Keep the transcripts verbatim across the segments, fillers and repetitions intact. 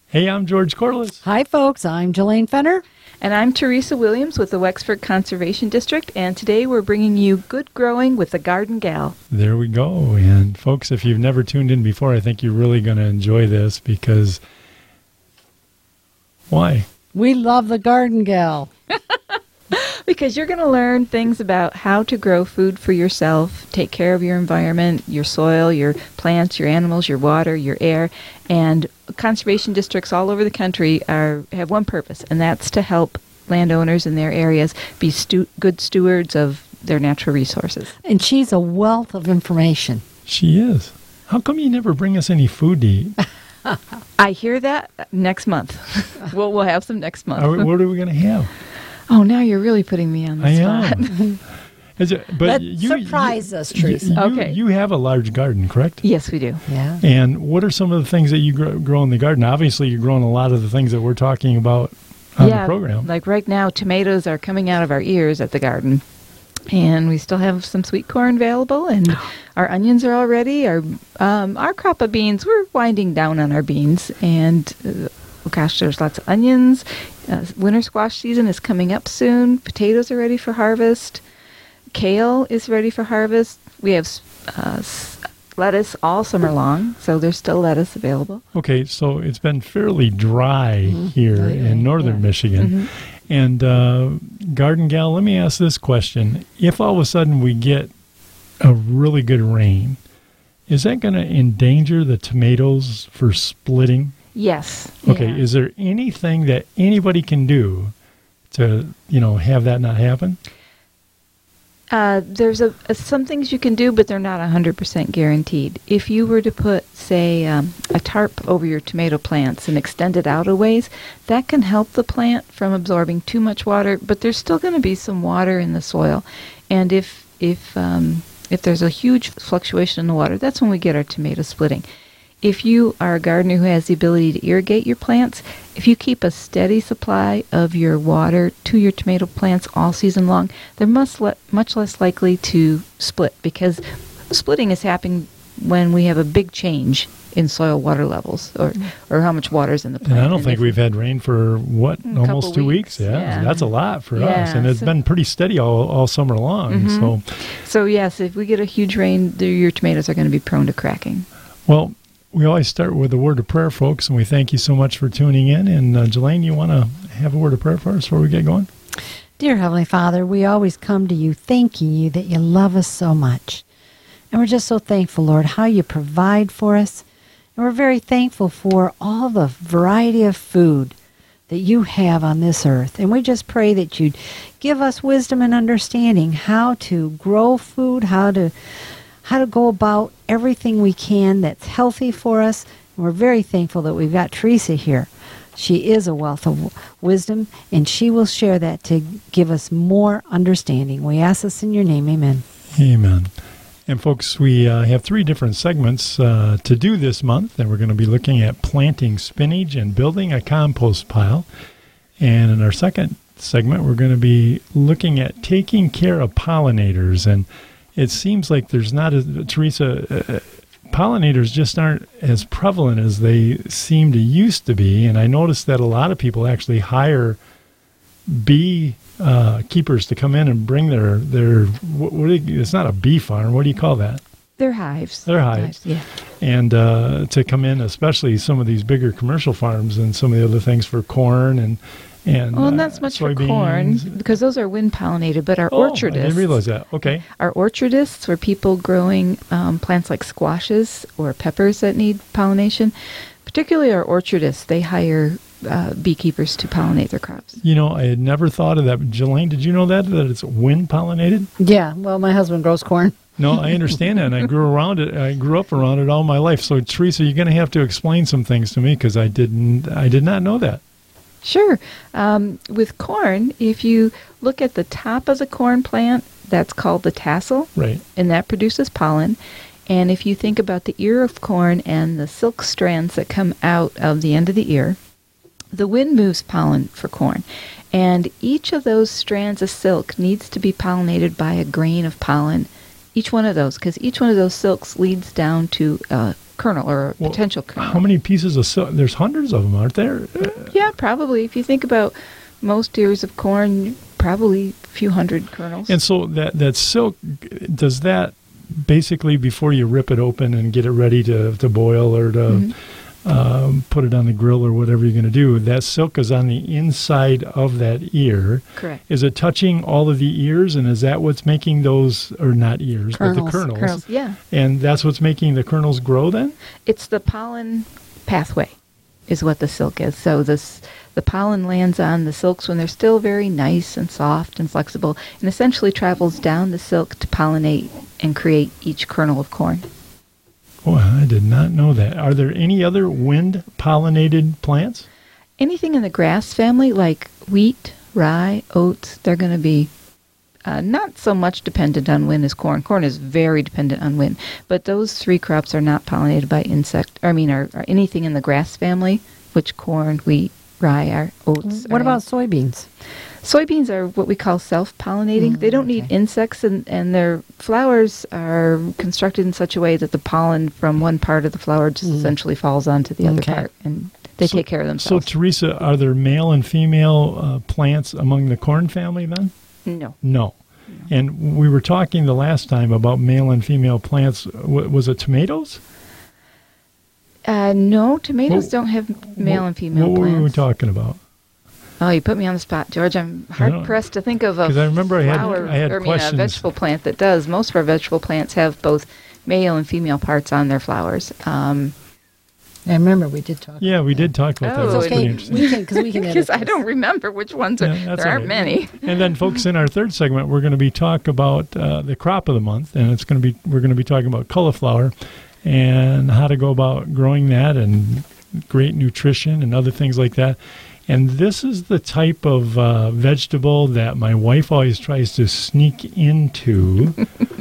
Hey, I'm George Corliss. Hi, folks. I'm Jelaine Fenner. And I'm Teresa Williams with the Wexford Conservation District, and today we're bringing you Good Growing with the Garden Gal. There we go. And folks, if you've never tuned in before, I think you're really going to enjoy this because... Why? We love the Garden Gal. Because you're going to learn things about how to grow food for yourself, take care of your environment, your soil, your plants, your animals, your water, your air. And conservation districts all over the country are have one purpose, and that's to help landowners in their areas be stu- good stewards of their natural resources. And she's a wealth of information. She is. How come you never bring us any food to eat? I hear that next month. we'll, we'll have some next month. Are we, what are we going to have? Oh, now you're really putting me on the I spot. Am. Is it, but Let you, surprise you, us, Teresa. You, Okay. You have a large garden, correct? Yes, we do. Yeah. And what are some of the things that you grow, grow in the garden? Obviously, you're growing a lot of the things that we're talking about on yeah, the program. Like right now, tomatoes are coming out of our ears at the garden. And we still have some sweet corn available, and our onions are all ready. Our, um, our crop of beans, we're winding down on our beans. And, uh, oh gosh, there's lots of onions. Uh, winter squash season is coming up soon. Potatoes are ready for harvest. Kale is ready for harvest. We have uh, s- lettuce all summer long, so there's still lettuce available. Okay, so it's been fairly dry Mm-hmm. here Lately, in northern yeah. Michigan. Mm-hmm. And uh, Garden Gal, let me ask this question. If all of a sudden we get a really good rain, is that going to endanger the tomatoes for splitting? Yes. Okay, yeah. is there anything that anybody can do to, you know, have that not happen? Uh, there's a, a some things you can do, but they're not one hundred percent guaranteed. If you were to put, say, um, a tarp over your tomato plants and extend it out a ways, that can help the plant from absorbing too much water, but there's still going to be some water in the soil. And if if um, if there's a huge fluctuation in the water, that's when we get our tomato splitting. If you are a gardener who has the ability to irrigate your plants, if you keep a steady supply of your water to your tomato plants all season long, they're much, le- much less likely to split, because splitting is happening when we have a big change in soil water levels, or, or how much water is in the plant. And I don't And think if- we've had rain for, what, A almost couple two weeks, weeks? Yeah, yeah. that's a lot for us. Yeah, And it's so- been pretty steady all, all summer long. Mhm. So, So yes, if we get a huge rain, the, your tomatoes are going to be prone to cracking. well, we always start with a word of prayer, folks, and we thank you so much for tuning in. And uh, Jelaine, you want to have a word of prayer for us before we get going? Dear Heavenly Father, we always come to you thanking you that you love us so much. And we're just so thankful, Lord, how you provide for us. And we're very thankful for all the variety of food that you have on this earth. And we just pray that you'd give us wisdom and understanding how to grow food, how to how to go about everything we can that's healthy for us. And we're very thankful that we've got Teresa here. She is a wealth of w- wisdom, and she will share that to give us more understanding. We ask this in your name. Amen. Amen. And folks, we uh, have three different segments uh, to do this month, and we're going to be looking at planting spinach and building a compost pile. And in our second segment, we're going to be looking at taking care of pollinators. And it seems like there's not, as Teresa, uh, pollinators just aren't as prevalent as they seem to used to be. And I noticed that a lot of people actually hire bee uh, keepers to come in and bring their, their what, what do you, it's not a bee farm, what do you call that? They're hives. They're hives. Yeah. And uh, to come in, especially some of these bigger commercial farms and some of the other things for corn and and Well, uh, not so much for corn, soybeans. because those are wind pollinated, but our Oh, I orchardists. didn't realize that. Okay. Our orchardists are people growing um, plants like squashes or peppers that need pollination. Particularly our orchardists, they hire uh, beekeepers to pollinate their crops. You know, I had never thought of that. Jelaine, did you know that, that it's wind pollinated? Yeah, well, my husband grows corn. No, I understand that, and I grew around it. I grew up around it all my life. So, Teresa, you're going to have to explain some things to me because I didn't, I did not know that. Sure. Um, with corn, if you look at the top of the corn plant, that's called the tassel, Right. and that produces pollen. And if you think about the ear of corn and the silk strands that come out of the end of the ear, the wind moves pollen for corn. And each of those strands of silk needs to be pollinated by a grain of pollen, each one of those, because each one of those silks leads down to a kernel or a Well, potential kernel. How many pieces of silk? There's hundreds of them, aren't there? Yeah, probably. If you think about most ears of corn, probably a few hundred kernels. And so that, that silk, does that basically, before you rip it open and get it ready to, to boil or to Mm-hmm. um, put it on the grill or whatever you're going to do, that silk is on the inside of that ear. Correct. Is it touching all of the ears, and is that what's making those, or not ears, but Kernels. the kernels? Kernels, yeah. And that's what's making the kernels grow then? It's the pollen pathway is what the silk is. So this the pollen lands on the silks when they're still very nice and soft and flexible, and essentially travels down the silk to pollinate and create each kernel of corn. Boy, I did not know that. Are there any other wind-pollinated plants? Anything in the grass family, like wheat, rye, oats, they're going to be uh, not so much dependent on wind as corn. Corn is very dependent on wind, but those three crops are not pollinated by insect. Or, I mean, are, are anything in the grass family, which corn, wheat, rye, are oats. What are about in. soybeans? Soybeans are what we call self-pollinating. Mm, they don't need okay. insects, and, and their flowers are constructed in such a way that the pollen from one part of the flower just Mm. essentially falls onto the other Okay. part, and they So- take care of So, themselves. Teresa, are there male and female uh, plants among the corn family then? no. No. And we were talking the last time about male and female plants. W- was it tomatoes? Uh, no, tomatoes What- don't have male What- and female What plants. were we talking about? Oh, you put me on the spot, George. I'm hard know. pressed to think of a 'Cause I remember I had- flower, I had or, I mean, questions. a vegetable plant that does. Most of our vegetable plants have both male and female parts on their flowers. Um, I remember we did talk. Yeah, we did talk about that. Oh, That's it's pretty Okay, interesting. we can because we can. edit because I this. don't remember which ones are. Yeah, that's there all aren't right. many. And then, folks, in our third segment, we're going to be talk about uh, the crop of the month, and it's going to be we're going to be talking about cauliflower and how to go about growing that and great nutrition and other things like that. And this is the type of uh, vegetable that my wife always tries to sneak into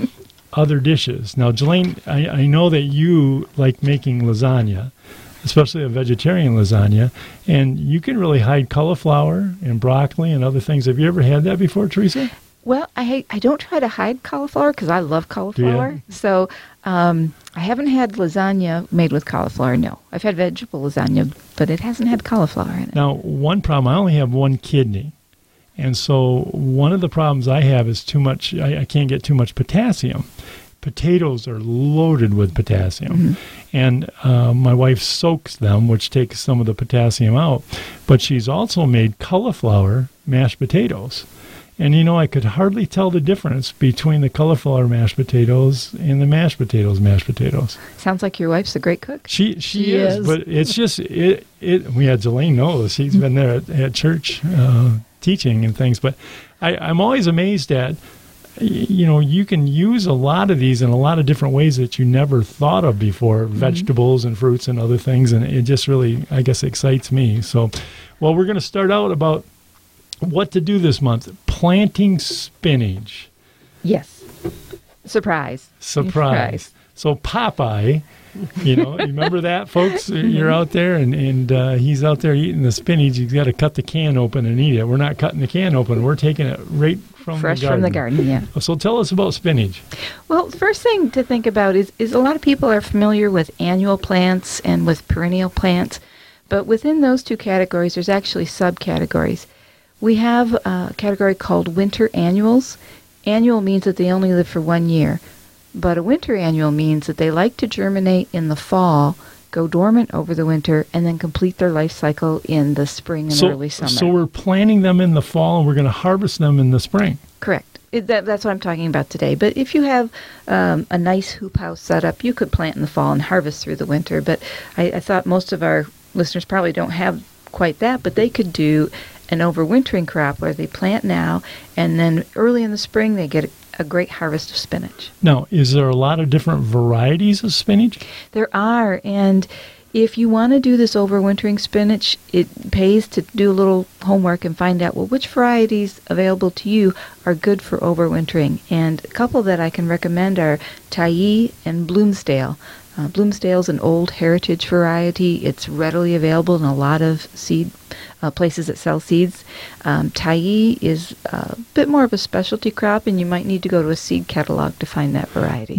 other dishes. Now, Jelaine, I, I know that you like making lasagna, especially a vegetarian lasagna, and you can really hide cauliflower and broccoli and other things. Have you ever had that before, Teresa? Well, I I don't try to hide cauliflower because I love cauliflower. So um, I haven't had lasagna made with cauliflower. No, I've had vegetable lasagna, but it hasn't had cauliflower in it. Now, one problem, I only have one kidney. And so one of the problems I have is too much, I, I can't get too much potassium. Potatoes are loaded with potassium. Mm-hmm. And uh, my wife soaks them, which takes some of the potassium out. But she's also made cauliflower mashed potatoes. And, you know, I could hardly tell the difference between the cauliflower mashed potatoes and the mashed potatoes mashed potatoes. Sounds like your wife's a great cook. She she, She is, is. but it's just it it. We had Jelaine knows she's been there at, at church uh, teaching and things. But I, I'm always amazed at y- you know you can use a lot of these in a lot of different ways that you never thought of before, vegetables and fruits and other things, and it just really I guess excites me. So, well, we're going to start out about what to do this month: planting spinach. Yes. Surprise. Surprise. So Popeye, you know, you remember that, folks? You're out there, and, and uh, he's out there eating the spinach. He's got to cut the can open and eat it. We're not cutting the can open. We're taking it right from Fresh the garden. from the garden, yeah. So tell us about spinach. Well, the first thing to think about is, is a lot of people are familiar with annual plants and with perennial plants, but within those two categories, there's actually subcategories. We have a category called winter annuals. Annual means that they only live for one year, but a winter annual means that they like to germinate in the fall, go dormant over the winter, and then complete their life cycle in the spring and So, early summer. so we're planting them in the fall, and we're going to harvest them in the spring. Correct. It, that, that's what I'm talking about today. But if you have um, a nice hoop house set up, you could plant in the fall and harvest through the winter. But I, I thought most of our listeners probably don't have quite that, but they could do an overwintering crop where they plant now, and then early in the spring they get a, a great harvest of spinach. Now, is there a lot of different varieties of spinach? There are, and if you want to do this overwintering spinach, it pays to do a little homework and find out, well, which varieties available to you are good for overwintering. And a couple that I can recommend are Tyee and Bloomsdale. Uh, Bloomsdale is an old heritage variety. It's readily available in a lot of seed uh, places that sell seeds. Um, Tyee is a bit more of a specialty crop, and you might need to go to a seed catalog to find that variety. Now,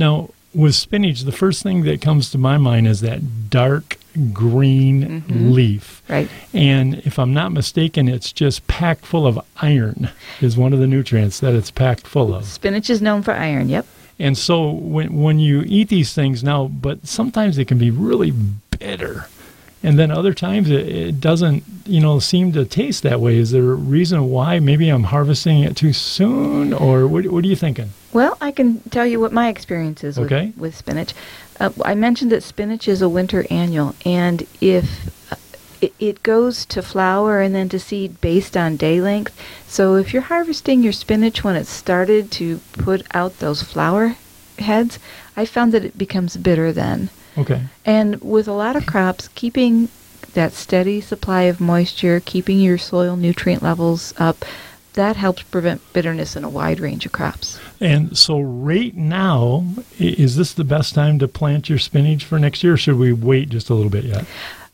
with spinach, the first thing that comes to my mind is that dark green Mhm. leaf. Right. And if I'm not mistaken, it's just packed full of iron, is one of the nutrients that it's packed full of. Spinach is known for iron, yep. And so when when you eat these things now, but sometimes it can be really bitter. And then other times it, it doesn't, you know, seem to taste that way. Is there a reason why? Maybe I'm harvesting it too soon, or what, what are you thinking? Well, I can tell you what my experience is with, Okay. with spinach. Uh, I mentioned that spinach is a winter annual, and if uh, it, it goes to flower and then to seed based on day length. So if you're harvesting your spinach when it started to put out those flower heads, I found that it becomes bitter then. Okay. And with a lot of crops, keeping that steady supply of moisture, keeping your soil nutrient levels up, that helps prevent bitterness in a wide range of crops. And so right now, i- is this the best time to plant your spinach for next year, or should we wait just a little bit yet?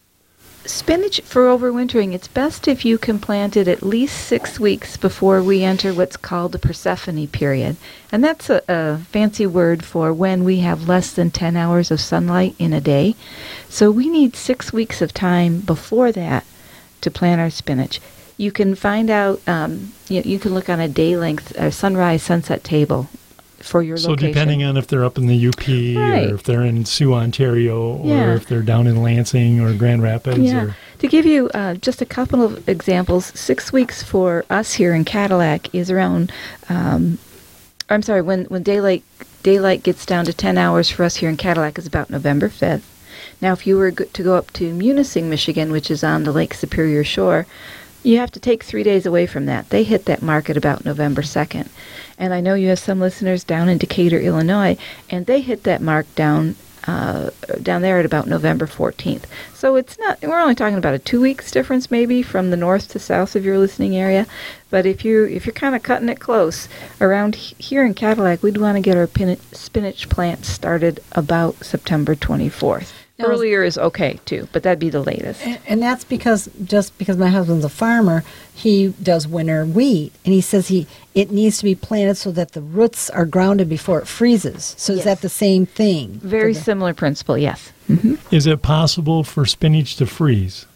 Spinach for overwintering, it's best if you can plant it at least six weeks before we enter what's called the Persephone period. And that's a, a fancy word for when we have less than ten hours of sunlight in a day. So we need six weeks of time before that to plant our spinach. You can find out, um, you, you can look on a day length, a sunrise sunset table for your So location. depending on if they're up in the U P, Right. or if they're in Sioux, Ontario, or Yeah. if they're down in Lansing or Grand Rapids. Yeah. Or, To give you uh, just a couple of examples, six weeks for us here in Cadillac is around, um, I'm sorry, when, when daylight daylight gets down to ten hours for us here in Cadillac is about November fifth. Now, if you were go- to go up to Munising, Michigan, which is on the Lake Superior shore, you have to take three days away from that. They hit that mark at about November second. And I know you have some listeners down in Decatur, Illinois, and they hit that mark down uh, down there at about November fourteenth. So it's not, we're only talking about a two weeks difference maybe from the north to south of your listening area. But if you if you're kind of cutting it close around he- here in Cadillac, we'd want to get our pin- spinach plant started about September twenty-fourth. Now, Earlier is okay too, but that'd be the latest. And, and that's because just because my husband's a farmer, he does winter wheat, and he says he it needs to be planted so that the roots are grounded before it freezes. So is Yes. that the same thing? Very For the- similar principle, yes. hmm is it possible for spinach to freeze?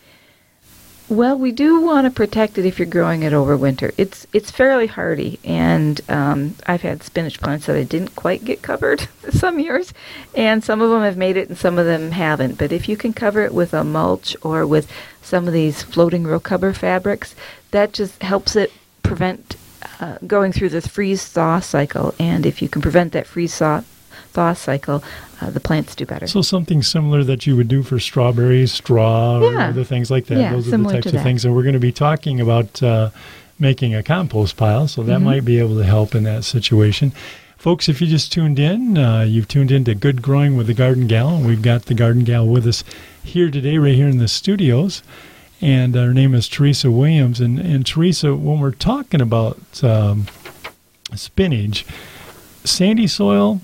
Well, we do want to protect it if you're growing it over winter. It's it's fairly hardy, and um, I've had spinach plants that I didn't quite get covered some years, and some of them have made it and some of them haven't. But if you can cover it with a mulch or with some of these floating row cover fabrics, that just helps it prevent uh, going through the freeze-thaw cycle. And if you can prevent that freeze-thaw thaw cycle, uh, the plants do better. So something similar that you would do for strawberries, straw, or Yeah. other things like that. Yeah, Those are the similar types to of that. things. And we're going to be talking about uh, making a compost pile, so that Mhm. might be able to help in that situation. Folks, if you just tuned in, uh, you've tuned in to Good Growing with the Garden Gal, and we've got the Garden Gal with us here today, right here in the studios. And her name is Teresa Williams. And, and Teresa, when we're talking about um, spinach, sandy soil,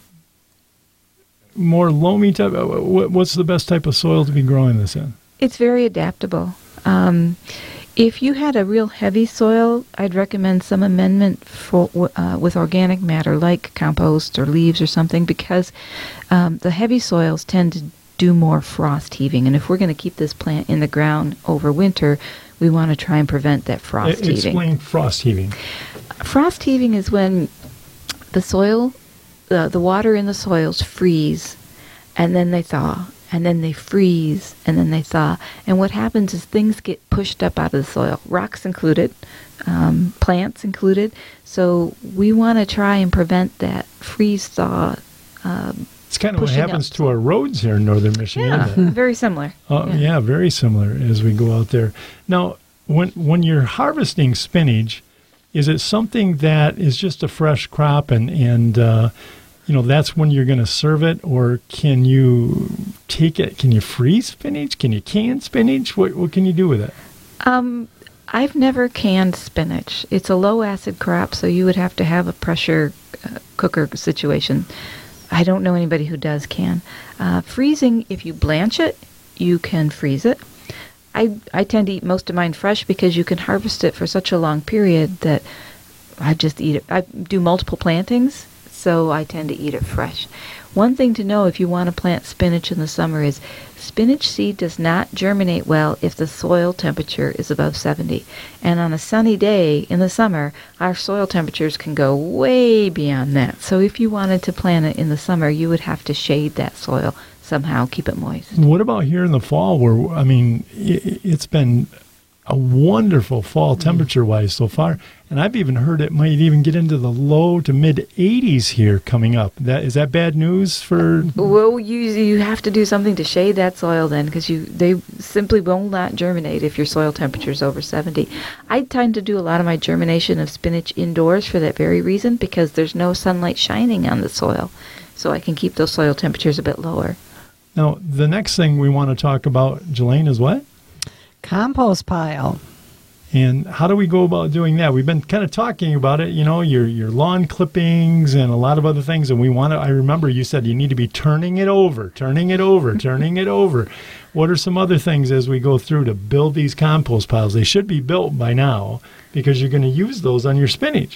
more loamy type, uh, what, what's the best type of soil to be growing this in? It's very adaptable. Um, if you had a real heavy soil, I'd recommend some amendment for, uh, with organic matter like compost or leaves or something, because um, the heavy soils tend to do more frost heaving. And if we're going to keep this plant in the ground over winter, we want to try and prevent that frost E- heaving. Explain frost heaving. Frost heaving is when the soil, the, the water in the soils freeze, and then they thaw, and then they freeze, and then they thaw. And what happens is things get pushed up out of the soil, rocks included, um, plants included. So we want to try and prevent that freeze-thaw. Um, It's kind of what pushing happens up. to our roads here in northern Michigan. yeah, isn't it? very similar. Uh, yeah. very similar as we go out there. Now, when when you're harvesting spinach, is it something that is just a fresh crop and, and uh, you know, that's when you're going to serve it? Or can you take it, can you freeze spinach? Can you can spinach? What, what can you do with it? Um, I've never canned spinach. It's a low-acid crop, so you would have to have a pressure uh, cooker situation. I don't know anybody who does can. Uh, freezing, if you blanch it, you can freeze it. I, I tend to eat most of mine fresh because you can harvest it for such a long period that I just eat it. I do multiple plantings, so I tend to eat it fresh. One thing to know if you want to plant spinach in the summer is spinach seed does not germinate well if the soil temperature is above seventy. And on a sunny day in the summer, our soil temperatures can go way beyond that. So if you wanted to plant it in the summer, you would have to shade that soil somehow, keep it moist. What about here in the fall where, I mean, it, it's been a wonderful fall temperature-wise so far, and I've even heard it might even get into the low to mid eighties here coming up. That is that bad news for? Well, you you have to do something to shade that soil then, because you they simply will not germinate if your soil temperature is over seventy. I tend to do a lot of my germination of spinach indoors for that very reason, because there's no sunlight shining on the soil, so I can keep those soil temperatures a bit lower. Now, the next thing we want to talk about, Jelaine, is what? Compost pile. And how do we go about doing that? We've been kind of talking about it, you know, your your lawn clippings and a lot of other things. And we want to, I remember you said you need to be turning it over, turning it over, turning it over. What are some other things as we go through to build these compost piles? They should be built by now because you're going to use those on your spinach.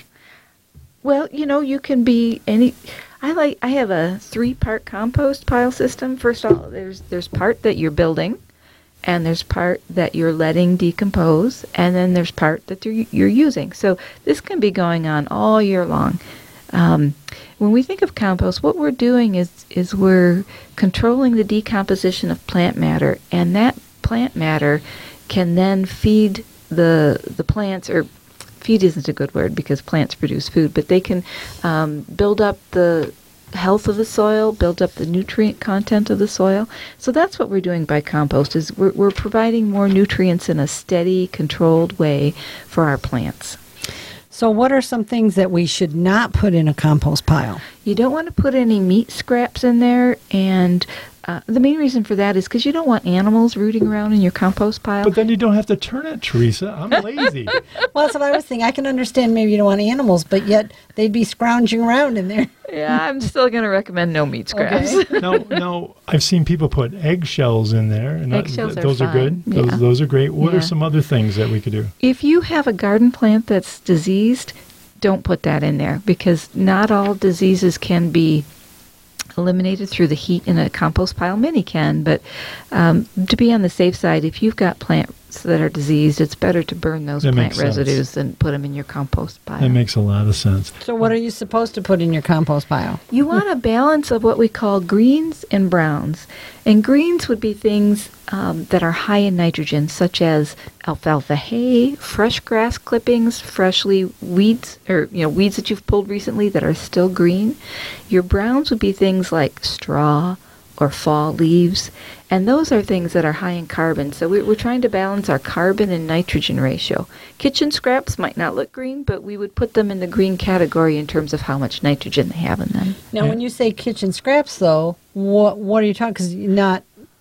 Well, you know, you can be any. I like. I have a three-part compost pile system. First of all, there's there's part that you're building, and there's part that you're letting decompose, and then there's part that you're, you're using. So this can be going on all year long. Um, when we think of compost, what we're doing is is we're controlling the decomposition of plant matter, and that plant matter can then feed the the plants, or feed isn't a good word because plants produce food, but they can um, build up the health of the soil, build up the nutrient content of the soil. So that's what we're doing by compost, is we're, we're providing more nutrients in a steady, controlled way for our plants. So what are some things that we should not put in a compost pile? You don't want to put any meat scraps in there, and uh, the main reason for that is because you don't want animals rooting around in your compost pile. But then you don't have to turn it, Teresa. I'm lazy. Well, that's what I was thinking. I can understand maybe you don't want animals, but yet they'd be scrounging around in there. Yeah, I'm still going to recommend no meat scraps. Okay. no, no. I've seen people put eggshells in there, and Eggshells that, are those are, fine. good. Yeah. Those those are great. What Yeah. are some other things that we could do? If you have a garden plant that's diseased, don't put that in there, because not all diseases can be eliminated through the heat in a compost pile. Many can, but um, to be on the safe side, if you've got plants that are diseased, it's better to burn those That plant makes sense. residues than put them in your compost pile. That makes a lot of sense. So what are you supposed to put in your compost pile? You want a balance of what we call greens and browns. And greens would be things um, that are high in nitrogen, such as alfalfa hay, fresh grass clippings, freshly weeds, or you know weeds that you've pulled recently that are still green. Your browns would be things like straw or fall leaves, and those are things that are high in carbon. So we- we're trying to balance our carbon and nitrogen ratio. Kitchen scraps might not look green, but we would put them in the green category in terms of how much nitrogen they have in them. Now, Yeah. when you say kitchen scraps, though, what what are you talking? Because not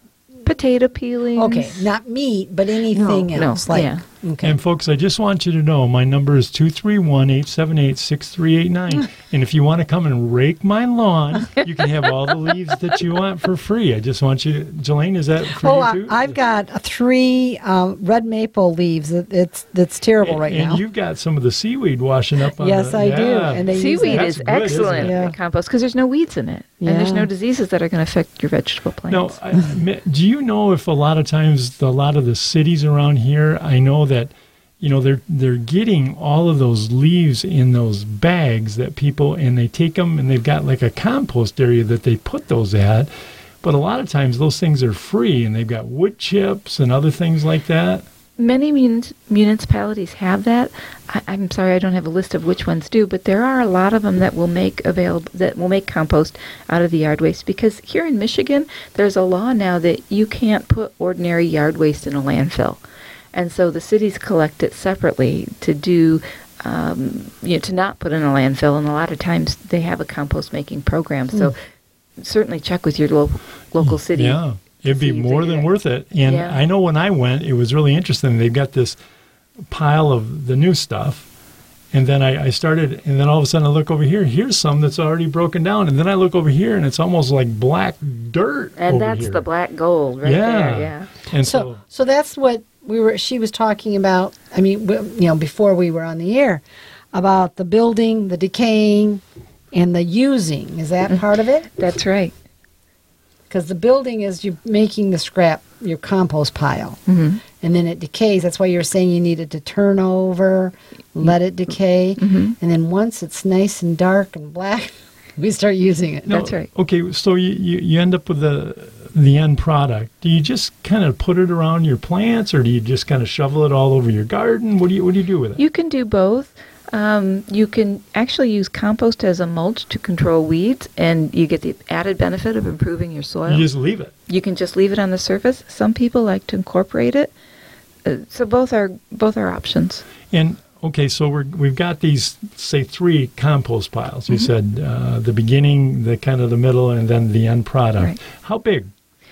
Potato peelings. okay, not meat, but anything No, no, else. like yeah. okay. And folks, I just want you to know my number is two three one, eight seven eight, six three eight nine. And if you want to come and rake my lawn, you can have all the leaves that you want for free. I just want you, Jelaine, is that for Oh, you I, too? I've got three um, red maple leaves. It, it's that's terrible right and now. you've got some of the seaweed washing up on Yes, the, I do. yeah. And they use Seaweed that. is That's good, isn't excellent it? Yeah. in compost because there's no weeds in it, and there's Yeah. no diseases that are going to affect your vegetable No, plants. I, do you know if a lot of times the, a lot of the cities around here, I know that, you know, they're they're getting all of those leaves in those bags that people, and they take them and they've got like a compost area that they put those at. But a lot of times those things are free, and they've got wood chips and other things like that. Many mun- municipalities have that. I, I'm sorry, I don't have a list of which ones do, but there are a lot of them that will make available that will make compost out of the yard waste. Because here in Michigan, there's a law now that you can't put ordinary yard waste in a landfill, and so the cities collect it separately to do. Um, you know, to not put in a landfill, and a lot of times they have a compost making program. So certainly check with your lo- local city. Yeah, it'd be See if they more do than that. worth it. And Yeah. I know when I went, it was really interesting. They've got this pile of the new stuff. And then I, I started, and then all of a sudden I look over here. Here's some that's already broken down. And then I look over here, and it's almost like black dirt. And over that's here. the black gold right Yeah. there. Yeah. And So, so, so that's what we were. She was talking about. I mean, w- you know, before we were on the air, about the building, the decaying, And the using, is that part of it? That's right. Because the building is you making the scrap your compost pile. Mm-hmm. And then it decays. That's why you're saying you needed to turn over, let it decay. Mm-hmm. And then once it's nice and dark and black, we start using it. No, That's right. Okay, so you, you, you end up with the the end product. Do you just kind of put it around your plants, or do you just kind of shovel it all over your garden? What do you what do you do with it? You can do both. Um, you can actually use compost as a mulch to control weeds, and you get the added benefit of improving your soil. You just leave it. You can just leave it on the surface. Some people like to incorporate it. Uh, so both are both are options. And okay, so we're we've got these, say, three compost piles. You Mm-hmm. said uh, the beginning, the kind of the middle, and then the end product. Right. How big?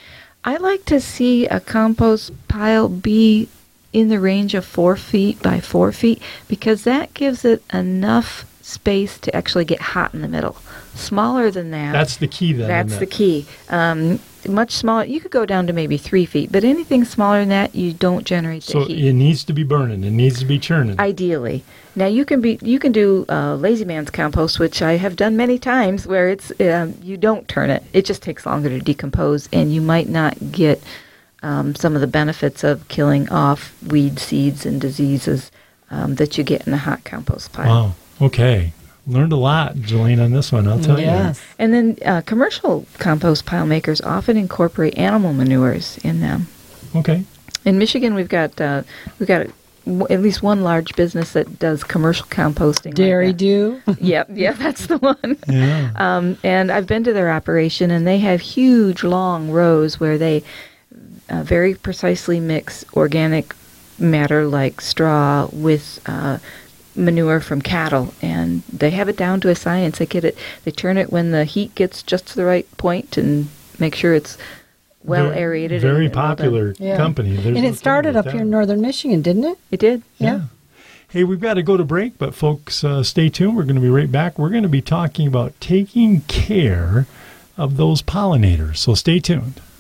I like to see a compost pile be in the range of four feet by four feet because that gives it enough space to actually get hot in the middle. Smaller than that. That's the key then. That's isn't the it? key. Um, much smaller. You could go down to maybe three feet, but anything smaller than that, you don't generate the So heat. it needs to be burning. It needs to be churning. Ideally, now you can be you can do uh, lazy man's compost, which I have done many times, where it's um, you don't turn it. It just takes longer to decompose, and you might not get um, some of the benefits of killing off weed seeds and diseases um, that you get in a hot compost pile. Wow. Okay. Learned a lot, Jelaine, on this one. I'll tell Yes. And then uh, commercial compost pile makers often incorporate animal manures in them. you. Okay. In Michigan, we've got uh, we've got w- at least one large business that does commercial composting. like Dairy that. do. Yep, yeah, that's the one. Yeah. Um, and I've been to their operation, and they have huge, long rows where they uh, very precisely mix organic matter like straw with uh, manure from cattle, and they have it down to a science. They get it. They turn it when the heat gets just to the right point, and make sure it's well Very- aerated. Very and well done. popular Yeah. company. There's And no it started trouble up with here in that. northern Michigan, didn't it? It did. Yeah. Hey, we've got to go to break, but folks, uh, stay tuned. We're going to be right back. We're going to be talking about taking care of those pollinators. So stay tuned.